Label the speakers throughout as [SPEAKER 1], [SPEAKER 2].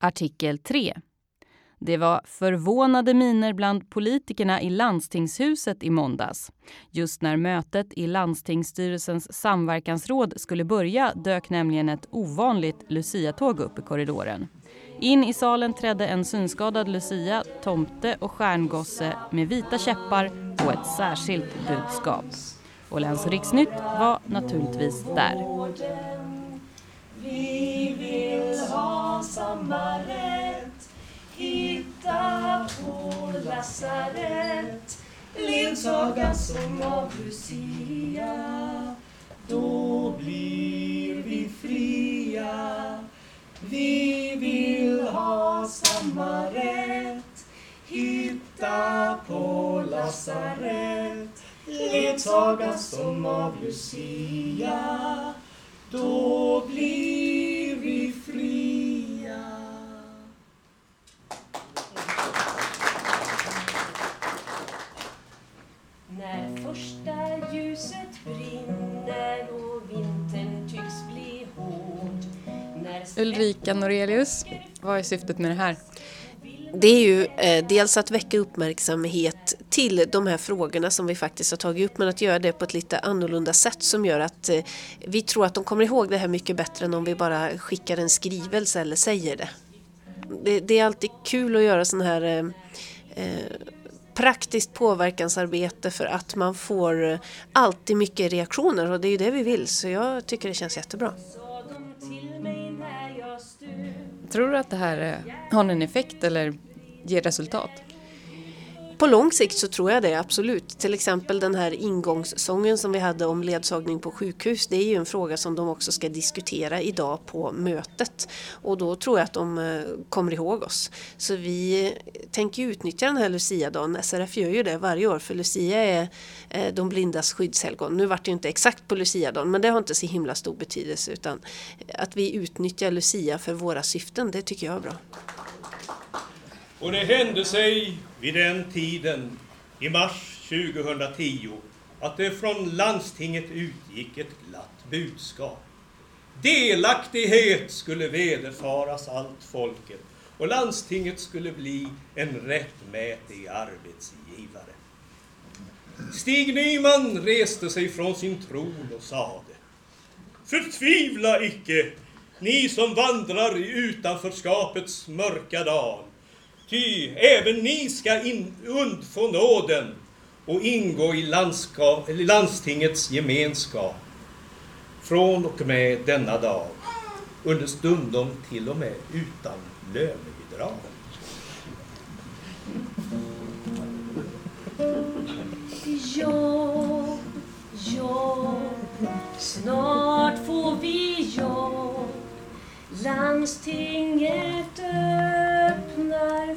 [SPEAKER 1] Artikel 3. Det var förvånade miner bland politikerna i landstingshuset i måndags. Just när mötet i landstingsstyrelsens samverkansråd skulle börja dök nämligen ett ovanligt Lucia-tåg upp i korridoren. In i salen trädde en synskadad Lucia, tomte och stjärngosse med vita käppar och ett särskilt budskap. Åhléns Riksnytt var naturligtvis där.
[SPEAKER 2] Vi vill ha samma rätt, hitta på lasarett, ledsaga som av Lucia, då blir vi fria. Vi vill ha samma rätt, hitta på lasarett, ledsaga som av Lucia, då blir vi fria. När första ljuset brinner och vintern tycks bli hård.
[SPEAKER 1] Ulrika Norelius, vad är syftet med det här?
[SPEAKER 3] Det är ju dels att väcka uppmärksamhet till de här frågorna som vi faktiskt har tagit upp, men att göra det på ett lite annorlunda sätt som gör att vi tror att de kommer ihåg det här mycket bättre än om vi bara skickar en skrivelse eller säger det. Det är alltid kul att göra sån här praktiskt påverkansarbete för att man får alltid mycket reaktioner, och det är ju det vi vill, så jag tycker det känns jättebra.
[SPEAKER 1] Tror du att det här har en effekt eller ger resultat?
[SPEAKER 3] På lång sikt så tror jag det, absolut. Till exempel den här ingångssången som vi hade om ledsagning på sjukhus. Det är ju en fråga som de också ska diskutera idag på mötet. Och då tror jag att de kommer ihåg oss. Så vi tänker utnyttja den här Lucia-dagen. SRF gör ju det varje år, för Lucia är de blindas skyddshelgon. Nu var det ju inte exakt på Lucia-dagen, men det har inte så himla stor betydelse. Utan att vi utnyttjar Lucia för våra syften, det tycker jag är bra.
[SPEAKER 4] Och det hände sig vid den tiden, i mars 2010, att det från landstinget utgick ett glatt budskap. Delaktighet skulle vederfaras allt folket, och landstinget skulle bli en rättmätig arbetsgivare. Stig Nyman reste sig från sin tron och sade: förtvivla icke, ni som vandrar i utanförskapets mörka dal. Ty även ni ska undfå nåden och ingå i landstingets gemenskap från och med denna dag, understundom till och med utan lönebidrag.
[SPEAKER 2] Jobb, snart får vi jobb. Landstinget öppnar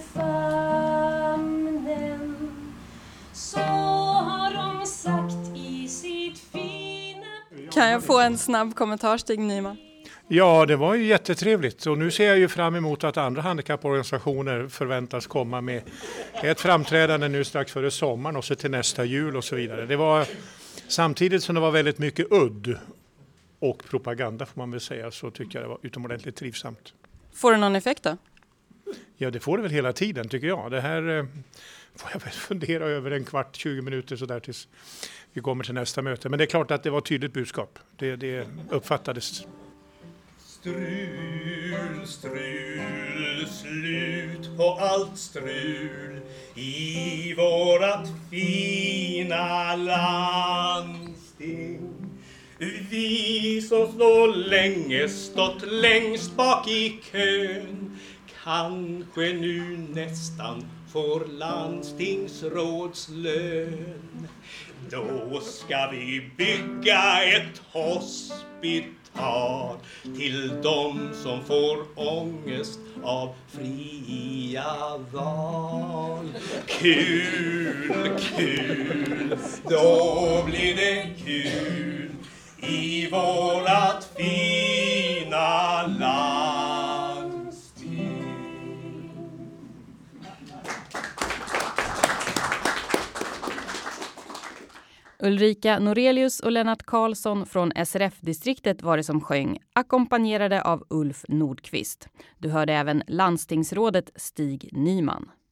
[SPEAKER 2] famnen. Så har de sagt i sitt fina...
[SPEAKER 1] Kan jag få en snabb kommentar, Stig Nyman?
[SPEAKER 5] Ja, det var ju jättetrevligt, och nu ser jag ju fram emot att andra handikapporganisationer förväntas komma med ett framträdande nu strax före sommaren och så till nästa jul och så vidare. Det var samtidigt som det var väldigt mycket udd och propaganda, får man väl säga, så tycker jag det var utomordentligt trivsamt.
[SPEAKER 1] Får det någon effekt då?
[SPEAKER 5] Ja, det får det väl hela tiden, tycker jag. Det här får jag väl fundera över en kvart, 20 minuter så där tills vi kommer till nästa möte. Men det är klart att det var ett tydligt budskap. Det uppfattades.
[SPEAKER 4] Strul, strul, slut på allt strul i vårat fina landsting. Vi som så länge stått längst bak i kön kanske nu nästan får landstingsrådslön. Då ska vi bygga ett hospital till dem som får ångest av fria val. Kul, kul, då blir det kul i vårat fina landsting.
[SPEAKER 1] Ulrika Norelius och Lennart Karlsson från SRF-distriktet var det som sjöng, ackompanjerade av Ulf Nordqvist. Du hörde även landstingsrådet Stig Nyman.